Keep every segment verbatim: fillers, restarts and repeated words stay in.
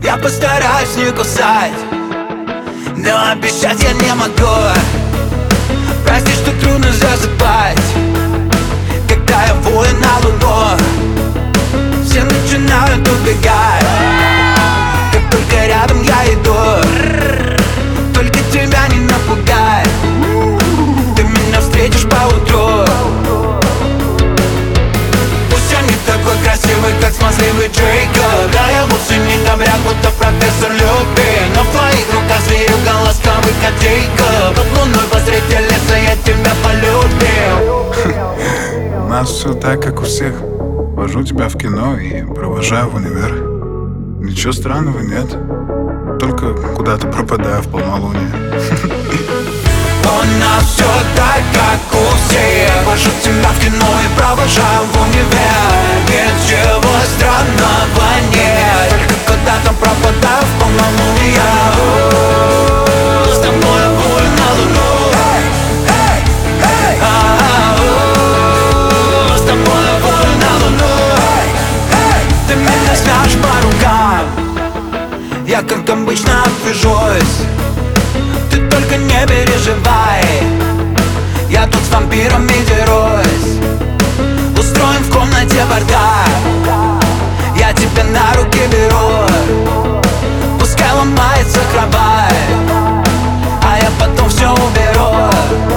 Я постараюсь не кусать, но обещать я не могу. Прости, что трудно засыпать, когда я вою на луну. Все начинают убегать, как только рядом я иду. Только тебя не напугать, ты меня встретишь поутру. Пусть я не такой красивый, как смазливый Джейкоб. Да, я вовсе не добряк, будто профессор Люпин, но в твоих руках зверю ласковый котейка. Под луной посреди леса я тебя полюбил. У нас все так, как у всех. Вожу тебя в кино и провожаю в универ. Ничего странного нет, только куда-то пропадаю в полнолуние. У нас все так, как у всех. Вожу тебя в кино и провожаю в универ. Ничего странного нет, только куда-то пропадаю в полнолуние. С тобой вою на луну. С тобой вою на луну. Ты меня знаешь по рукам, я как обычно отвяжусь. Ты только не переживай, я тут с вампирами дерусь. Устроим в комнате бардак, я тебя на руки беру. Пускай ломается кровать, а я потом все уберу.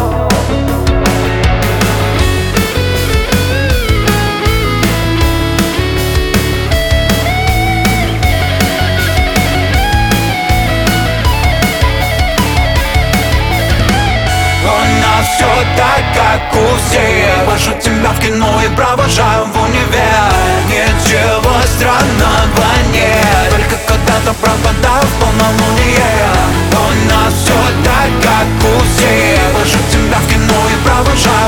Все так, как у всех. Вожу тебя в кино и провожаю в универ. Ничего странного нет, только когда-то пропадаю в полнолуние. У нас все так, как у всех. Вожу тебя в кино и провожаю